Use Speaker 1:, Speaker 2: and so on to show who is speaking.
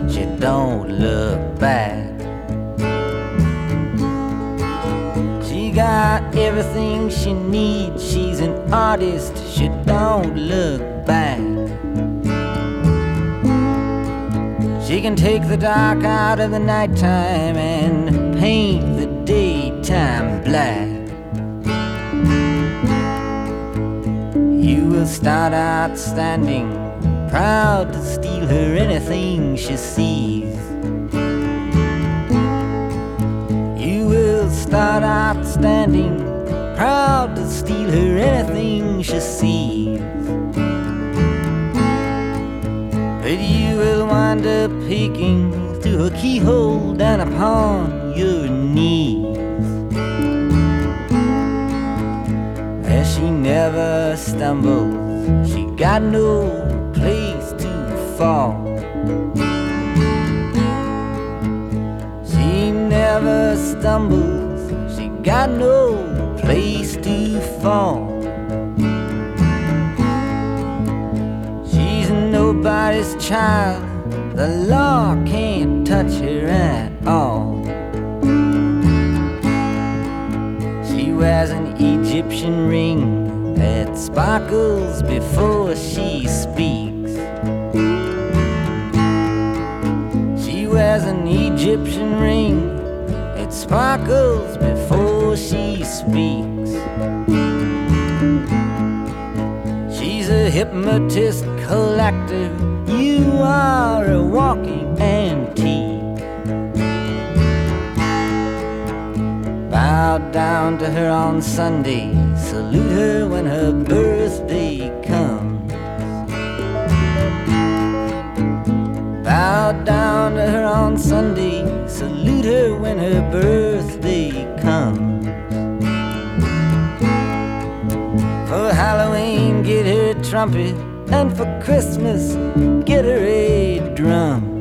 Speaker 1: she don't look back. She got everything she needs, she's an artist, she don't look back. She can take the dark out of the nighttime and paint the daytime black. You will start out standing, proud to steal her anything she sees. You will start out standing, proud to steal her anything she sees. But you will wind up peeking through her keyhole down upon your knees. As she never stumbles, she got no place to fall. She never stumbles, she got no place to fall. She's nobody's child, the law can't touch her at all. She wears an Egyptian ring that sparkles before she speaks. She wears an Egyptian ring that sparkles before she speaks. She's a hypnotist collector, you are a walking antique. Bow down to her on Sunday, salute her when her birthday comes. Bow down to her on Sunday, salute her when her birthday comes. For Halloween, get her a trumpet, and for Christmas, get her a drum.